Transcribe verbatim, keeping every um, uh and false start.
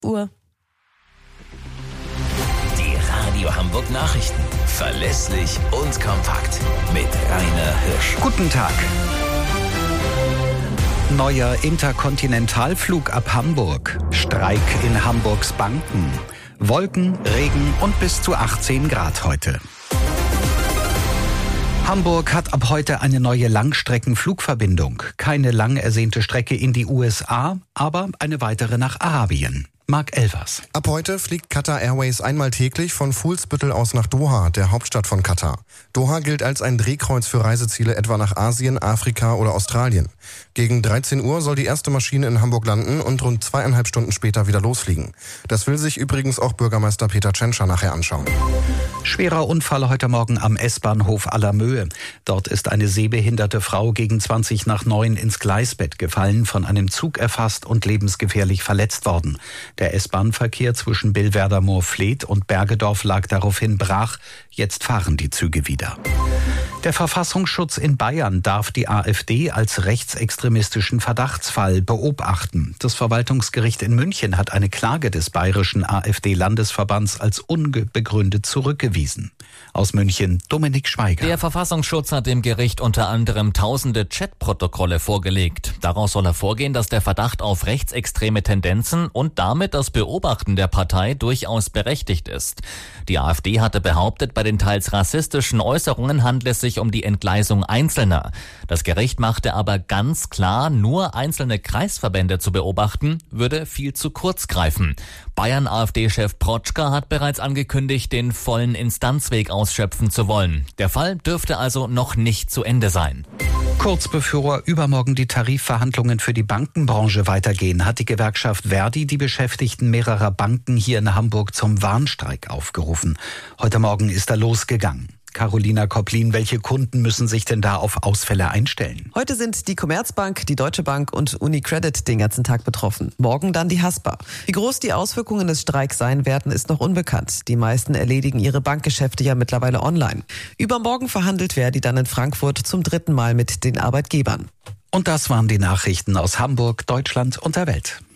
Uhr. Die Radio Hamburg Nachrichten. Verlässlich und kompakt. Mit Rainer Hirsch. Guten Tag. Neuer Interkontinentalflug ab Hamburg. Streik in Hamburgs Banken. Wolken, Regen und bis zu achtzehn Grad heute. Hamburg hat ab heute eine neue Langstreckenflugverbindung. Keine lang ersehnte Strecke in die U S A, aber eine weitere nach Arabien. Marc Elvers. Ab heute fliegt Qatar Airways einmal täglich von Fuhlsbüttel aus nach Doha, der Hauptstadt von Katar. Doha gilt als ein Drehkreuz für Reiseziele etwa nach Asien, Afrika oder Australien. Gegen dreizehn Uhr soll die erste Maschine in Hamburg landen und rund zweieinhalb Stunden später wieder losfliegen. Das will sich übrigens auch Bürgermeister Peter Tschentscher nachher anschauen. Schwerer Unfall heute Morgen am S-Bahnhof Allermöhe. Dort ist eine sehbehinderte Frau gegen zwanzig nach neun ins Gleisbett gefallen, von einem Zug erfasst und lebensgefährlich verletzt worden. Der S-Bahn-Verkehr zwischen Billwerder-Moorfleet und Bergedorf lag daraufhin brach. Jetzt fahren die Züge wieder. Der Verfassungsschutz in Bayern darf die AfD als rechtsextremistischen Verdachtsfall beobachten. Das Verwaltungsgericht in München hat eine Klage des bayerischen AfD-Landesverbands als unbegründet zurückgewiesen. Aus München Dominik Schweiger. Der Verfassungsschutz hat dem Gericht unter anderem tausende Chatprotokolle vorgelegt. Daraus soll hervorgehen, dass der Verdacht auf rechtsextreme Tendenzen und damit das Beobachten der Partei durchaus berechtigt ist. Die AfD hatte behauptet, bei den teils rassistischen Äußerungen handle es sich um die Entgleisung Einzelner. Das Gericht machte aber ganz klar, nur einzelne Kreisverbände zu beobachten, würde viel zu kurz greifen. Bayern-AfD-Chef Protschka hat bereits angekündigt, den vollen Instanzweg ausschöpfen zu wollen. Der Fall dürfte also noch nicht zu Ende sein. Kurz bevor übermorgen die Tarifverhandlungen für die Bankenbranche weitergehen, hat die Gewerkschaft Verdi die Beschäftigten mehrerer Banken hier in Hamburg zum Warnstreik aufgerufen. Heute Morgen ist er losgegangen. Carolina Kopplin, welche Kunden müssen sich denn da auf Ausfälle einstellen? Heute sind die Commerzbank, die Deutsche Bank und UniCredit den ganzen Tag betroffen. Morgen dann die Haspa. Wie groß die Auswirkungen des Streiks sein werden, ist noch unbekannt. Die meisten erledigen ihre Bankgeschäfte ja mittlerweile online. Übermorgen verhandelt Verdi dann in Frankfurt zum dritten Mal mit den Arbeitgebern. Und das waren die Nachrichten aus Hamburg, Deutschland und der Welt.